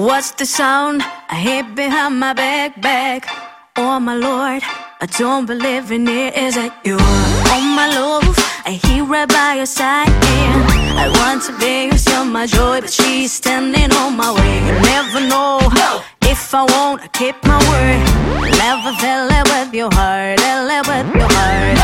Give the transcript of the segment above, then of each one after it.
What's the sound I hear behind my back? Oh my Lord, I don't believe in it. Is it you? Oh my Lord, I hear right by your side. And I want to be yours, you're my joy, but she's standing on my way. You never know if I won't keep my word. Never fell in with your heart, with your heart.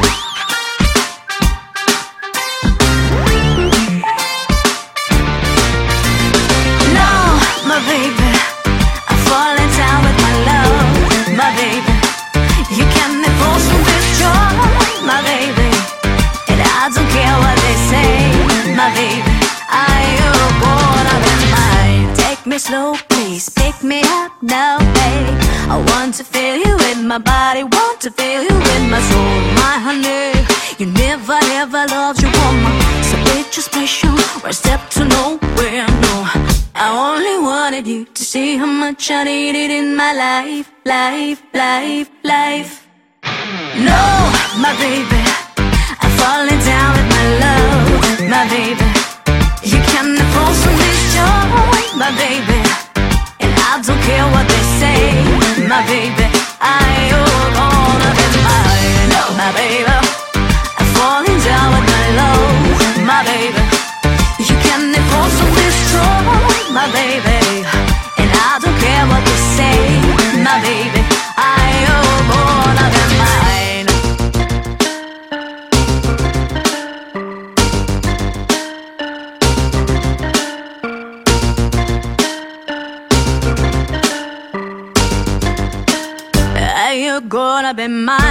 No, my baby, I'm falling down with my love, my baby. You can't force me this joy, my baby. And I don't care what they say, my baby. I am born of mine. Take me slow, please, pick me up now, babe. I want to feel you in my body, want to feel you in my soul, my honey. You never ever loved your woman, so it's just special. We're a step to nowhere, no. I only wanted you to see how much I needed in my life, life, life, life. No, my baby, I'm falling down with my love, my baby. You can't force me this joy, my baby. And I don't care what they say, my baby. I wanna be mine, my baby. I'm falling down with my love, my baby. You can't force me this joy, my baby. And I don't care what they say, my baby. I wanna be mine. Are you gonna be mine?